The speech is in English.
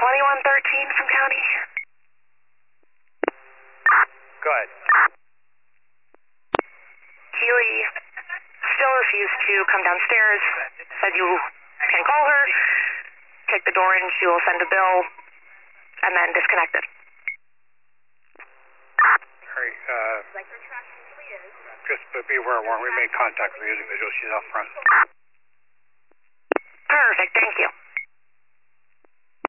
2113 from county. Go ahead. Keely still refused to come downstairs. Said you can call her, take the door in, she will send a bill, and then disconnected. Alright, just be aware, Warren, we made contact with the individual. She's out front. Perfect, thank you.